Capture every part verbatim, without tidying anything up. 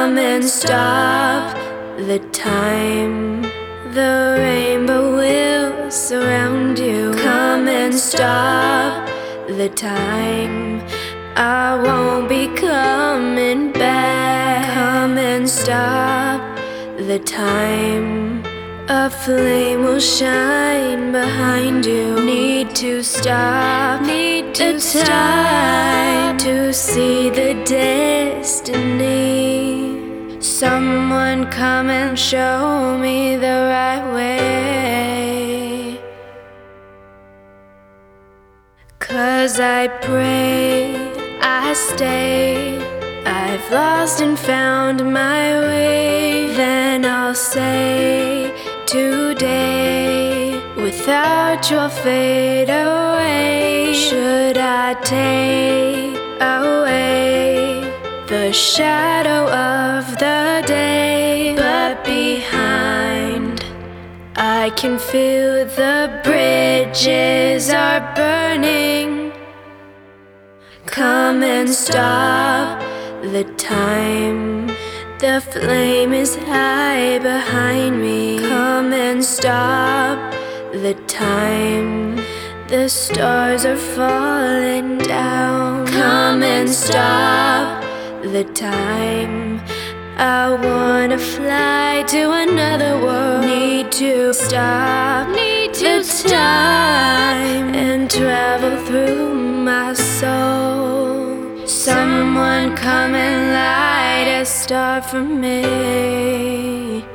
Come and stop the time. The rainbow will surround you. Come and stop the time. I won't be coming back. Come and stop the time. A flame will shine behind you. Need to stop, need to stop to see the destiny. Someone come and show me the right way. 'Cause I pray, I stay. I've lost and found my way. Then I'll say, today, without you'll fade away. Should I take away the shadow of the day? But behind, I can feel the bridges are burning. Come and stop the time. The flame is high behind me. Come and stop the time. The stars are falling down. Come and stop the time. I wanna fly to another world. Need to stop, need to time and travel through my soul. Someone come and light a star for me.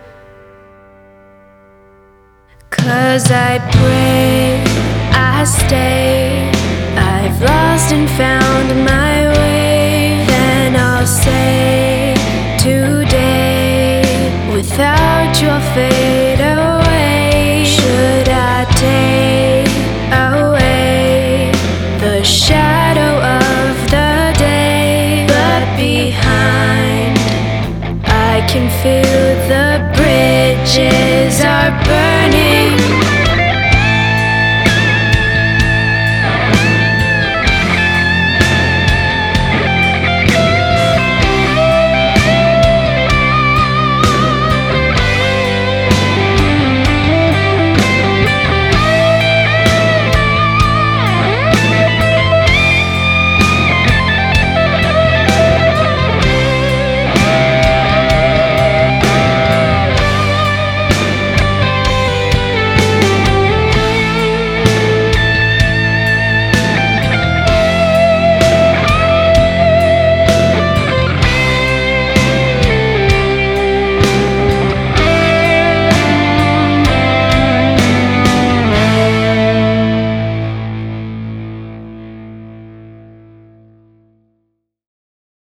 'Cause I pray, I stay. I've lost and found my way. Then I'll say, today, without you'll fade away. Should I take away the shadow of the day? But behind, I can feel the bridges are burning.